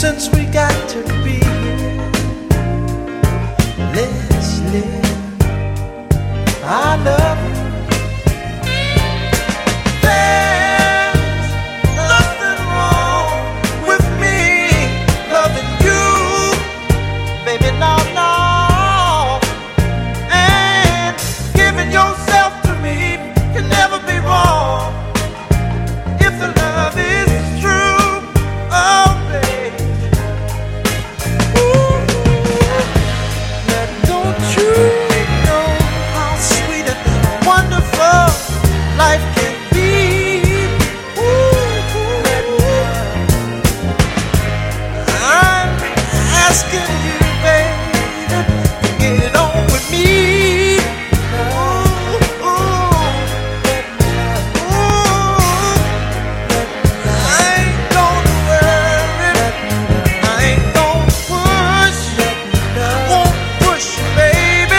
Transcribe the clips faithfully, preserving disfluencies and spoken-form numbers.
since we got to be here. Let's live. I love you. There's nothing wrong with me loving you, baby. No, no. And giving yourself to me can never be wrong if the love is true. Oh, baby. Ooh, now don't you know how sweet and wonderful life can be? Ooh, I'm asking you, baby, to get on with me. Ooh, ooh, ooh. I ain't gonna worry, I ain't gonna push, won't push you, baby.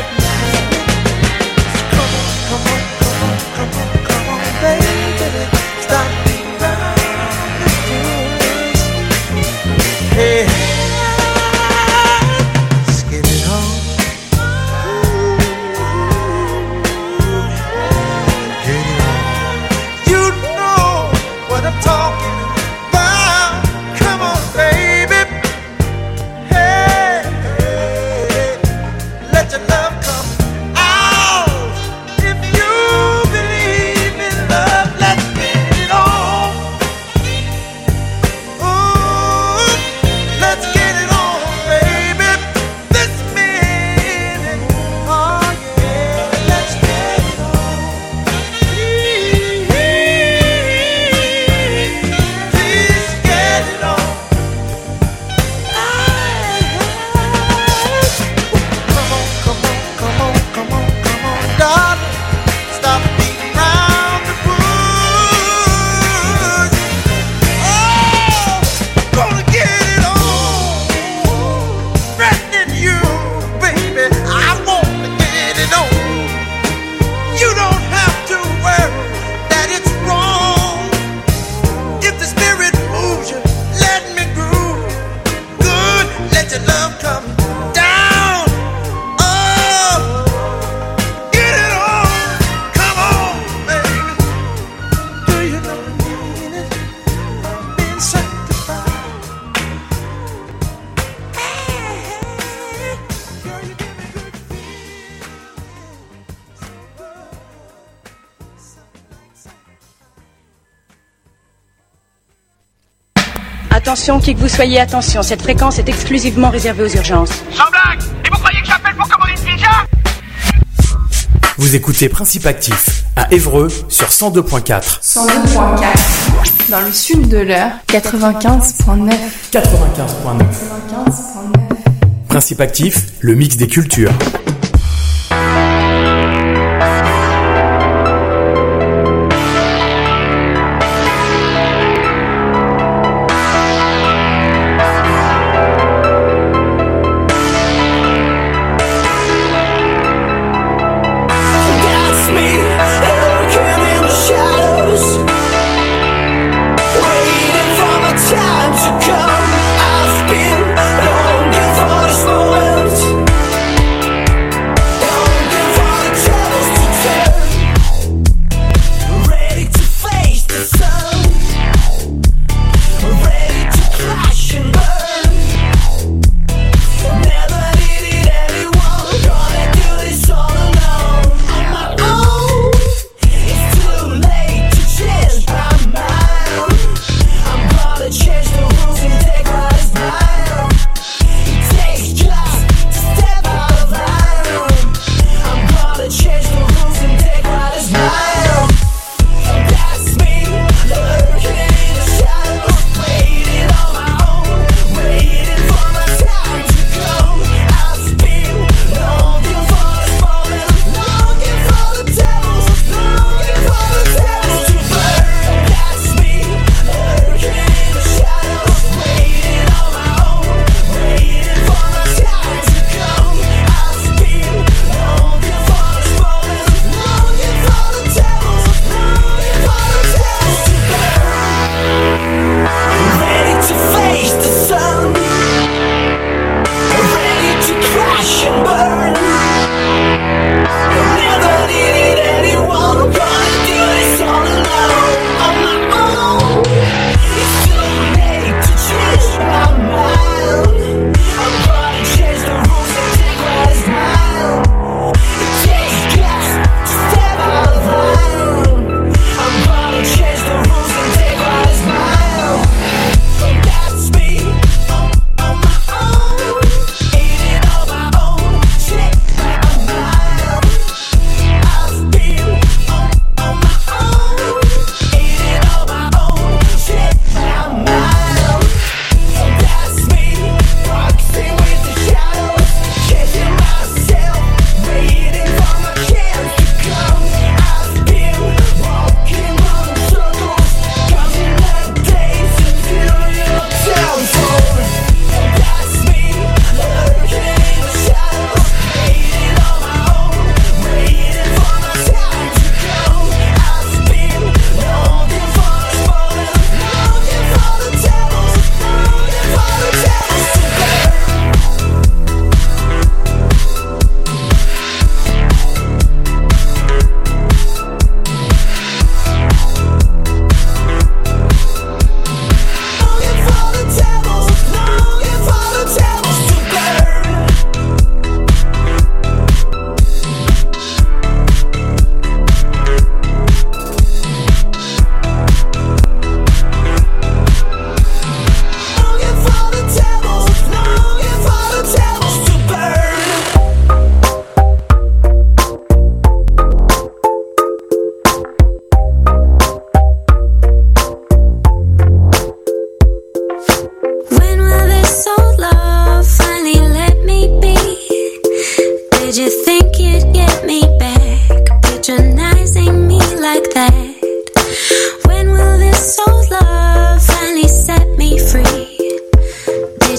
Come on, come on, come on, come on, come on, baby. Stop being around the bush. Hey, let's get it on. Get it on. You know what I'm talking about. Come on, baby. Hey, hey, let your love come out. If you believe in love, let's get it on. Ooh, let's get it on, baby. This minute, oh yeah, let's get it on. Please, please get it on. Come on, come on, come on, come on, come on, darling. Stop beating around the bush. Oh, gonna get it on. Threatening you, baby. I want to get it on. You don't have to worry that it's wrong. If the spirit moves you, let me groove. Good, let your love come down. Oh, get it on. Come on, baby. Do you know the meaning of being sanctified? Hey, girl, you give me good feelings. Attention, qui que vous soyez, attention, cette fréquence est exclusivement réservée aux urgences. Sans blague. Et vous croyez que j'appelle pour commander une pizza? Vous écoutez Principe Actif à Évreux sur cent deux point quatre. cent deux point quatre. Dans le sud de l'heure, quatre-vingt-quinze point neuf. quatre-vingt-quinze point neuf. quatre-vingt-quinze point neuf. Principe Actif, le mix des cultures. Time to come, I've been longing for this moment.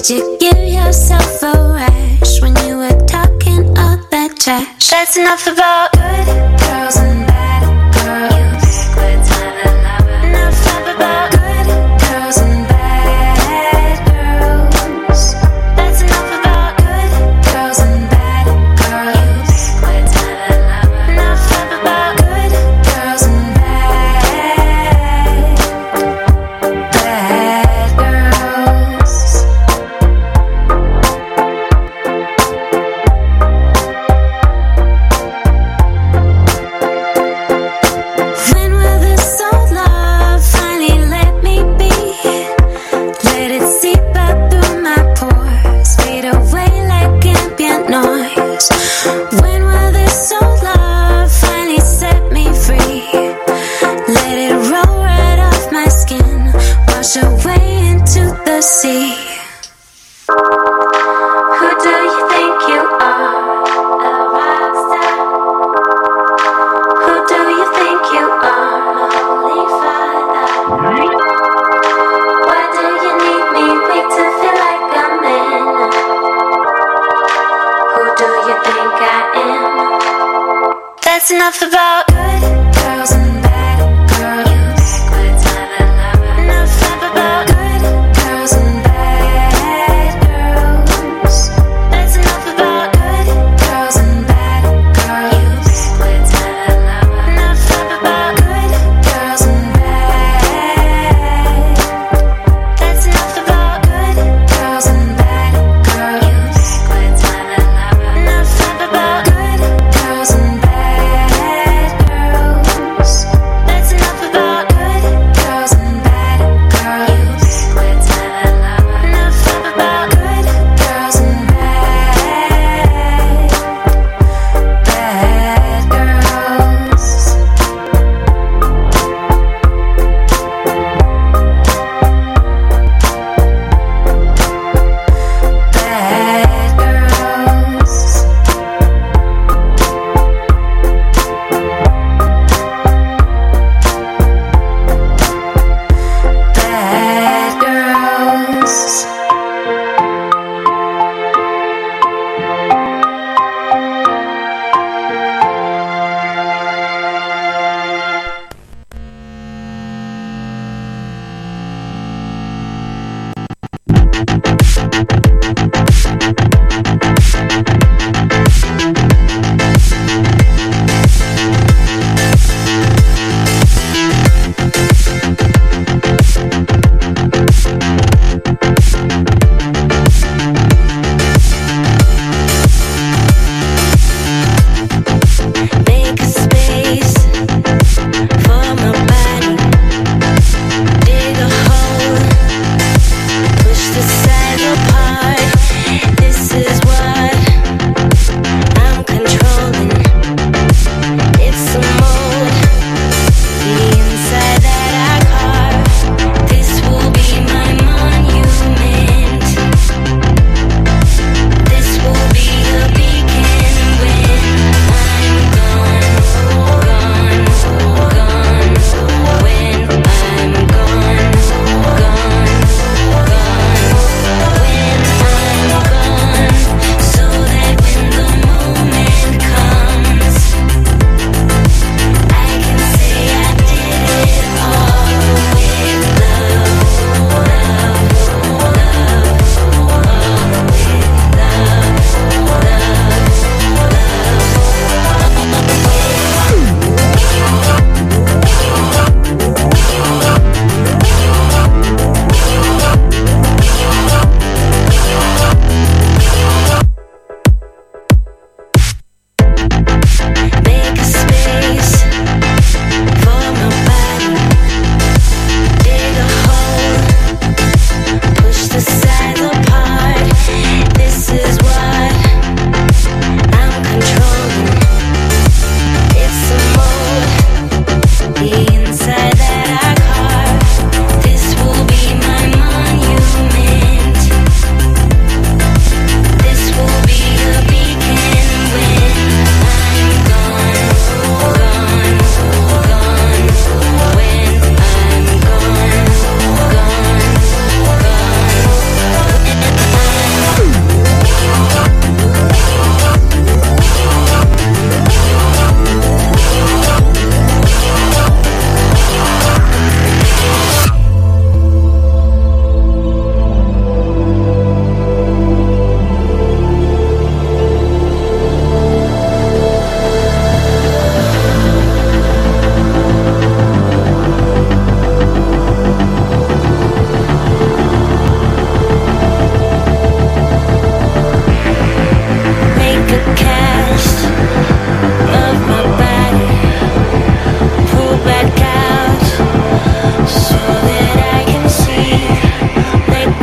Did you give yourself a rash when you were talking all that trash? That's enough about good girls and bad girls. You pick what time and lover. Enough about good girls and bad girls. That's enough about good girls and bad girls. You pick what time and lover. Enough about good girls and bad, bad girls. When will this old love finally let me be? Let it seep out through my pores, fade away like ambient noise. When will this old love finally set me free? Let it roll right off my skin, wash away into the sea. Who do you think you are? A rock star? Who do you think you are? My holy father. Why do you need me weak to feel like a man? Who do you think I am? That's enough about good girls and bad girls. You pick what time and lover. Enough about good girls and bad girls. That's enough about good girls and bad girls. You pick what time and lover. Enough about good girls and bad. That's enough about good girls and bad girls. You pick what time and lover. Enough about good girls and bad girls.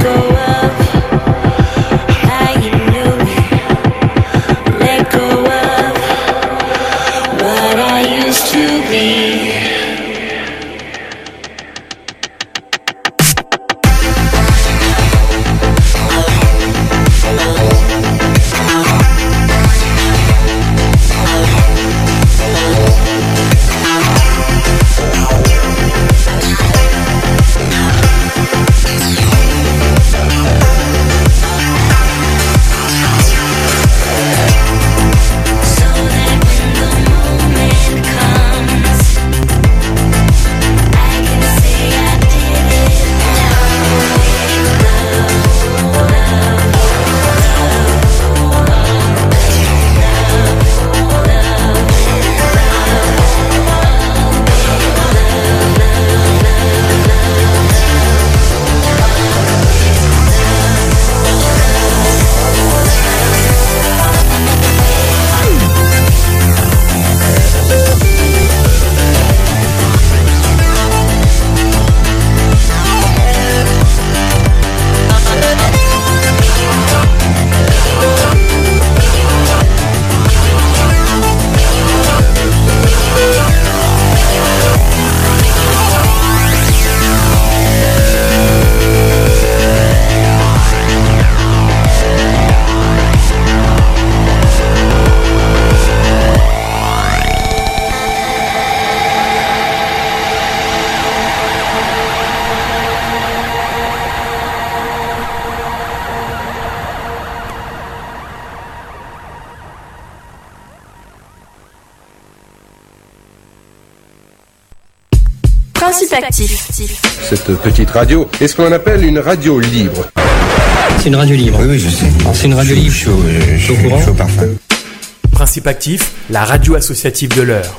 Principe actif. Cette petite radio est ce qu'on appelle une radio libre. C'est une radio libre. Oui, oui, je sais. C'est une radio libre. Chaud, euh, chaud, chaud, chaud parfum. Principe actif, la radio associative de l'heure.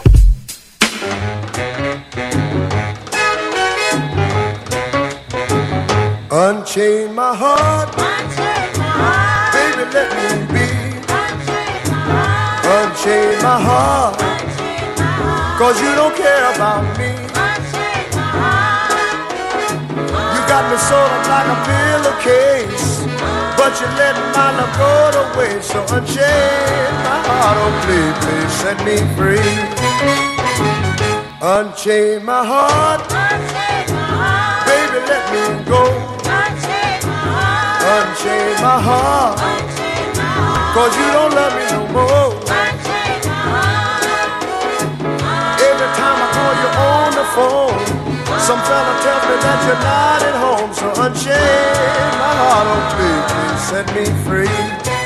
Unchain my heart, baby, let me be. Unchain my heart, cause you don't care about me. You got me sort of like a pillowcase, but you let my love go to waste. So unchain my heart, oh please, please set me free. Unchain my heart, baby, let me go. Unchain my heart, cause you don't love me no more. Every time I call you on the phone, some fella tells me that you're not at home. So unchain my heart, oh please, please set me free.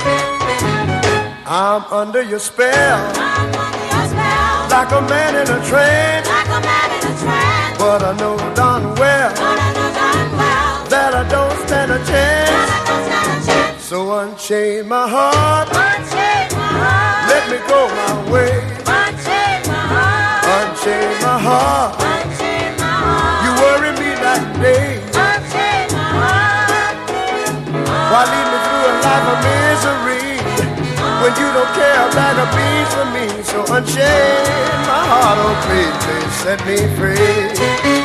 I'm under your spell, like a man in a trance. But I know darn well that I don't stand a chance. So unchain my heart, let me go my way. Unchain my heart, you worry me that day. Why lead me through a life of misery when you don't care a bag of beans for me? So unchain my heart, oh please, please set me free.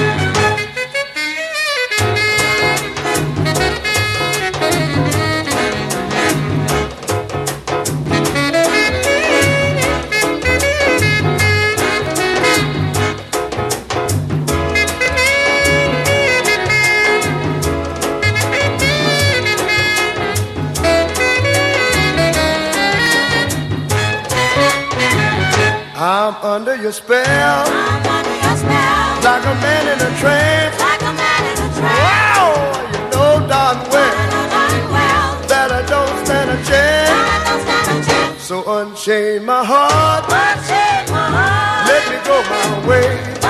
I'm under your spell, like a man in a trance. Wow, you know darn well that I don't stand a chance. So unchain my heart, let me go my way.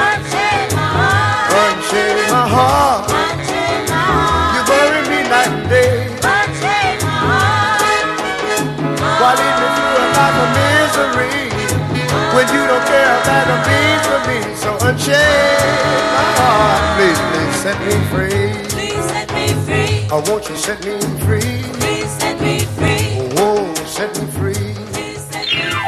Unchain my heart, you bury me night and day. Why lead me through a life of misery when you don't care about a beans for me? So unchain my heart, please, please set me free. Please set me free. Oh, won't you set me free? Please set me free. Oh, set me free. Please set me free.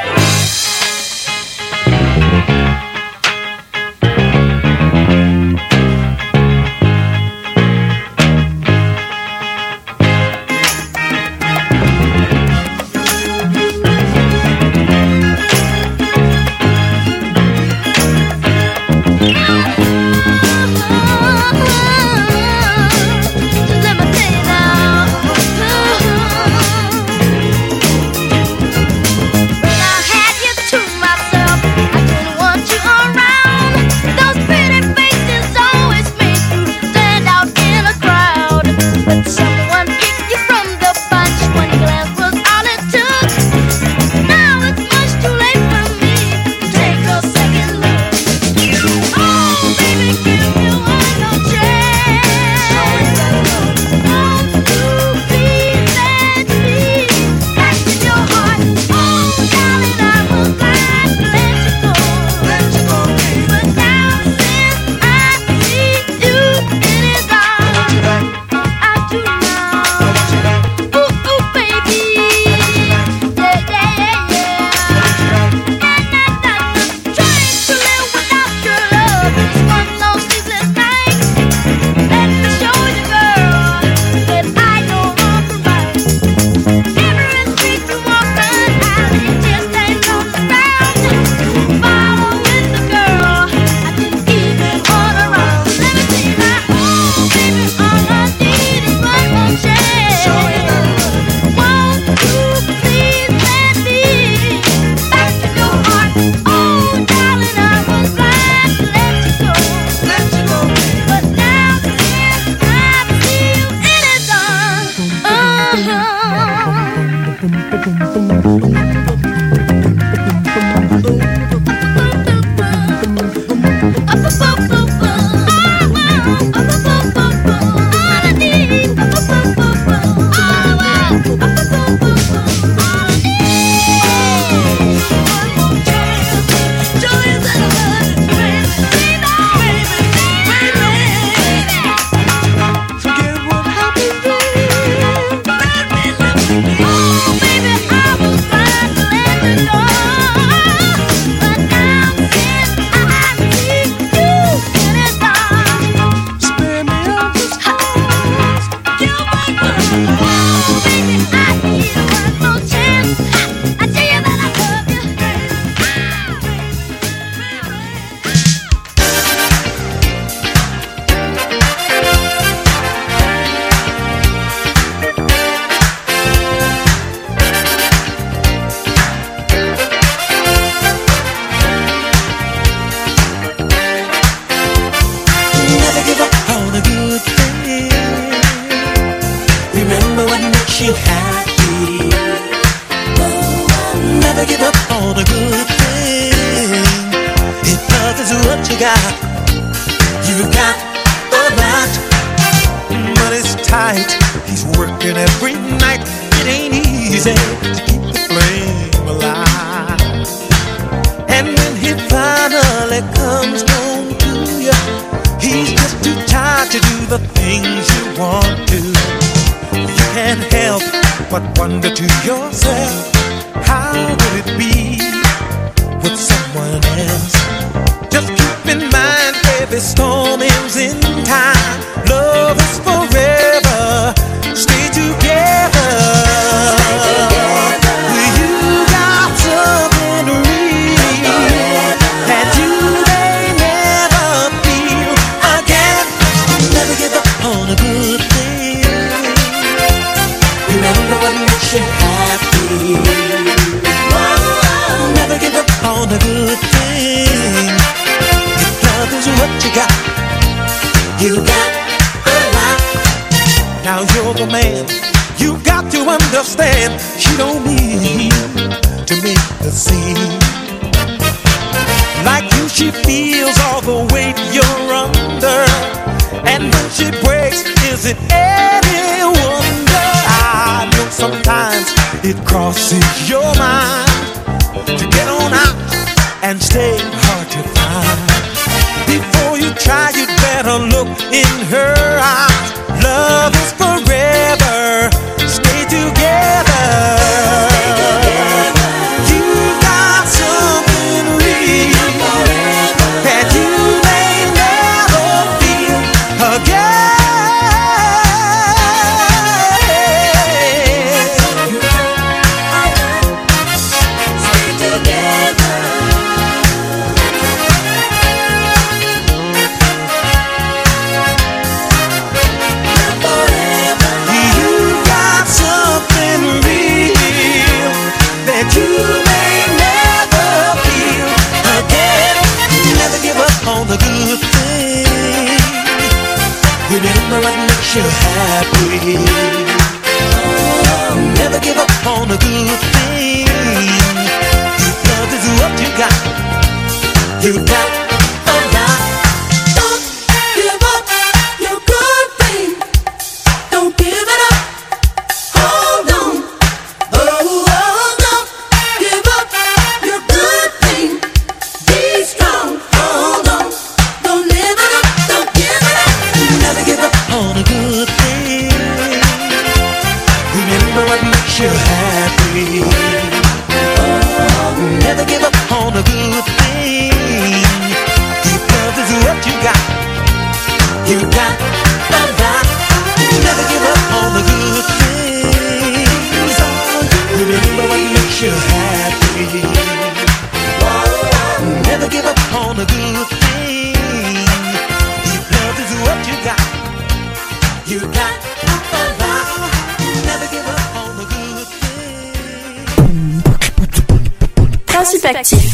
Principe actif.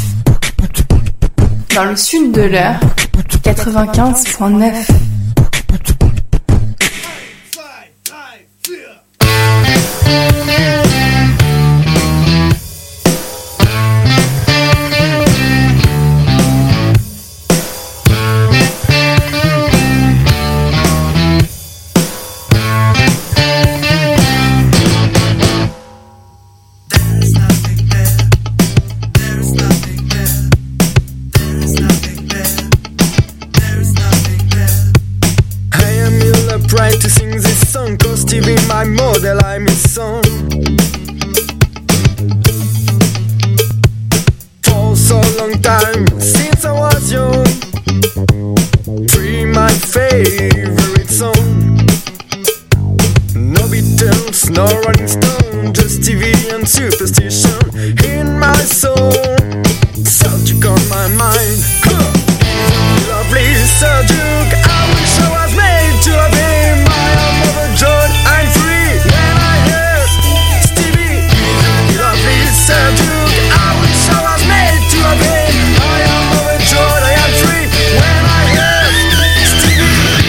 Dans le sud de l'heure, quatre-vingt-quinze virgule neuf. this song, cause T V my model, I'm his son. For so long time, since I was young, Free my favorite song. No Beatles, no Rolling Stone, just T V and superstition in my soul. Subject on my mind, huh. Lovely Sir Duke, I wish I was made to love him. I am overjoyed, I'm free when I hear Stevie. Lovely Sir Duke, I wish I was made to love him. I am overjoyed, I am free when I hear Stevie.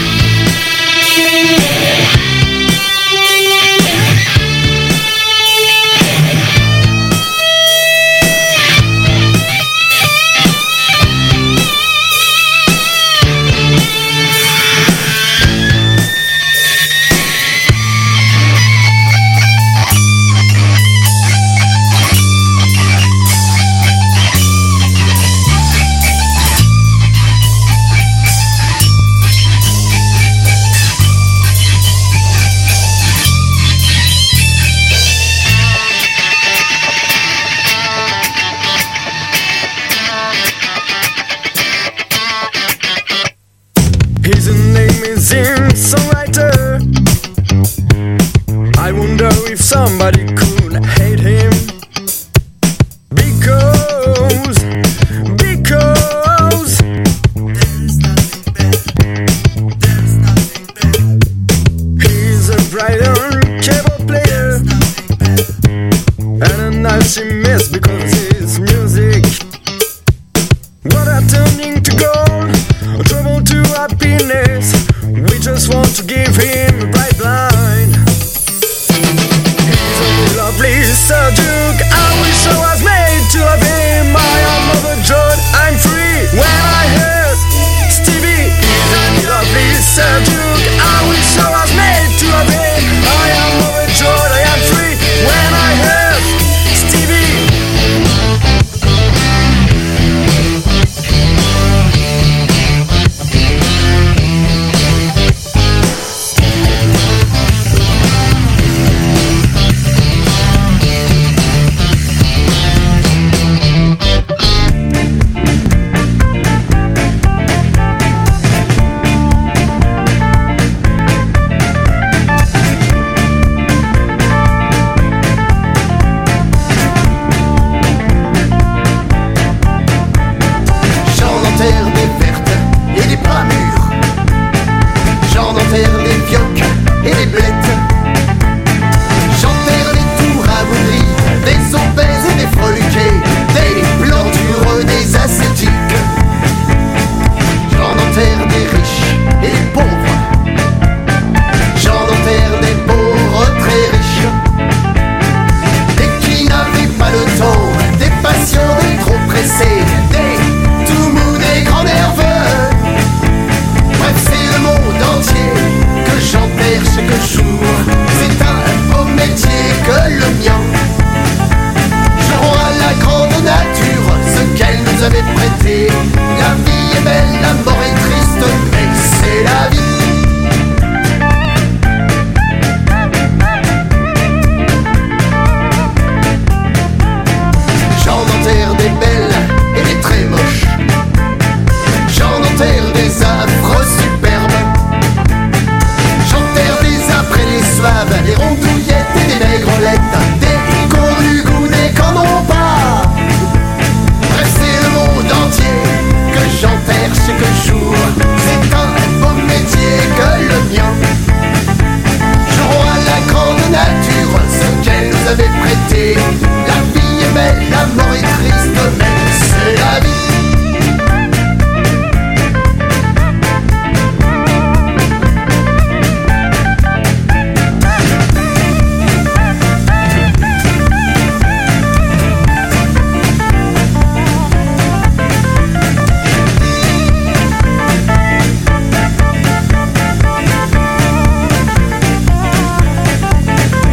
His name is Zim, songwriter. I wonder if somebody could